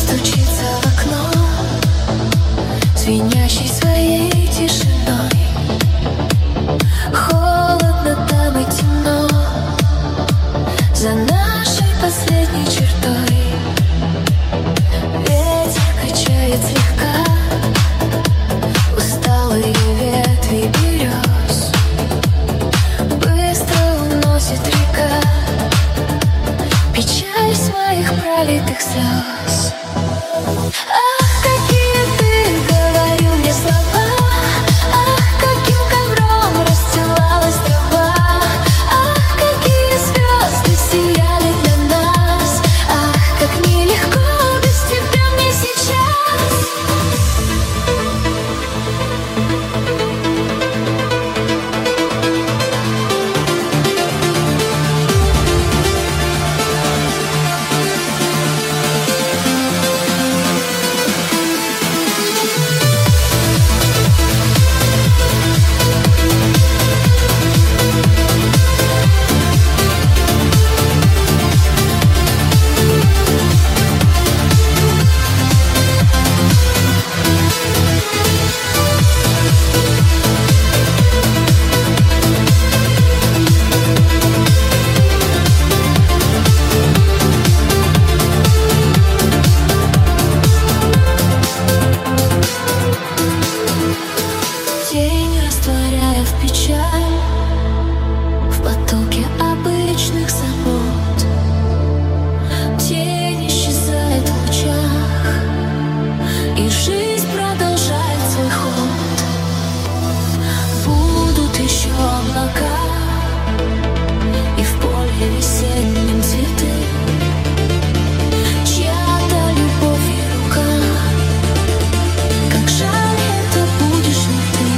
стучится в окно, звенящий своей тишиной. Холодно там и темно, за нашей последней чертой. Ветер качает слегка усталые ветви берез, быстро уносит река печаль своих пролитых слез. Ах, какие ты, говорил мне слова, ах, каким ковром расстилалась трава, ах, какие звезды сияли для нас, ах, как нелегко без тебя мне сейчас. Тень растворяя в печаль, в потоке обычных забот. Тень исчезает в лучах, и жизнь продолжает свой ход. Будут еще облака, и в поле весеннем цветы, чья-то любовь и рука. Как жаль, это будешь не ты.